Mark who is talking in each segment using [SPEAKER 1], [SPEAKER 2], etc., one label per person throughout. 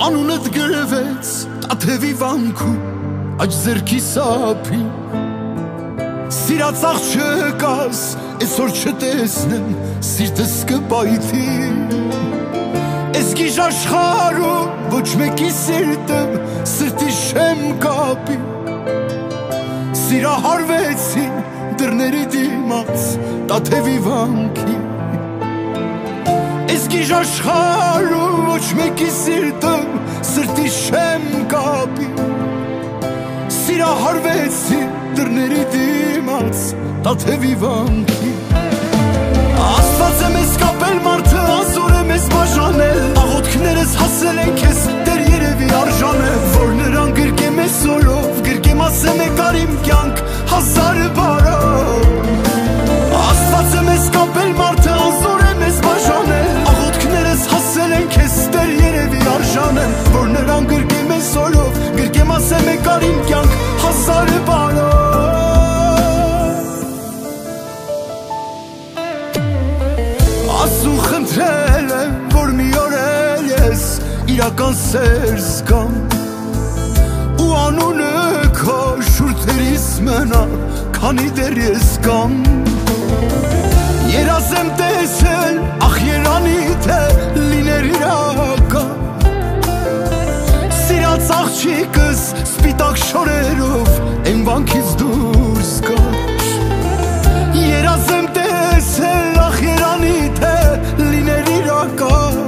[SPEAKER 1] Անունդ գրվեց տաթևի վանքում աջ ձեռքի սափին Սիրած աղջկաս այսօր չտեսնեմ սիրտս կպայթի Ես գիժ աշխարհում ոչ մեկի սիրտը սրտի շեմ կապի Սիրահարվեցին դռների դիմաց տաթևի վանքի Ես գիժ աշխարհում ոչ մեկի սիրտը սրտի շեմ կապի Սիրահարվեցին դռների դիմաց տաթևի վանքի Աստված է մեզ կապել մարդը ազոր է մեզ բաժանել Աղոթքներս հասել են քեզ դեռ երևի արժանել Որ նրան գրկեմ ես օրով գրկեմ ասեմ եկար իմ կյանք հազար բարով Աստված է մեզ կապել մարդը ազոր է մեզ բաժանել Աղոթքներս հասել են քեզ դեռ երևի արժանել Որ նրան գրկեմ ես օրով գրկեմ ասեմ եկար իմ կյանք հազար բարով Աստուն խնդրել եմ, որ մի օր էլ ես իրական սեր զգամ Ու անունը քո շուրթերիս մնա, քանի դեռ ես կամ Երազ եմ տեսել, ախ երանի թե լիներ իրական Սիրած աղջիկս սպիտակ շորերով են վանքից դուրս գար Երազ եմ տեսել, ախ երանի թե լիներ իրական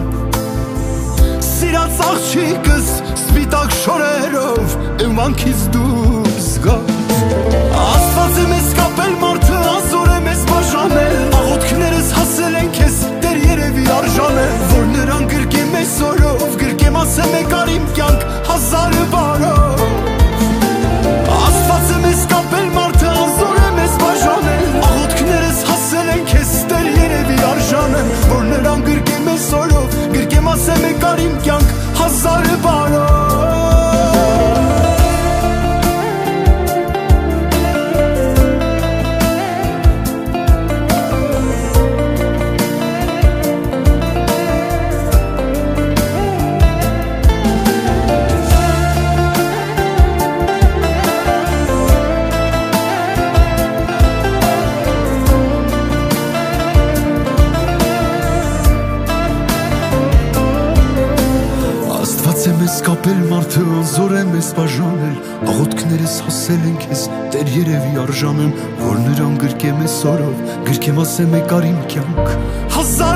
[SPEAKER 1] Սիրած աղջիկս սպիտակ շորերով են վանքից դուրս գար Աստված է մեզ կապել մարդը ազոր է մեզ բաժանել Աղոթքներս հասել են քեզ դեռ երևի արժանել Որ նրան գրկեմ ես օրով գրկեմ ասեմ եկար իմ կյանք հազար բարով Աստված է մեզ կապել մարդը ազոր է մեզ բաժանել Աղոթքներս հասել են քեզ դեռ երևի արժանել Որ նրան գրկեմ ես օրով գրկեմ ասեմ եկար իմ կյանք հազար բարով Մեզ կապել մարդը անզոր է մեզ բաժանել Աղոթքներս հասել են քեզ դեռ երևի արժանեմ Որ նրան գրկեմ ես օրով գրկեմ ասեմ եկար իմ կյանք հազար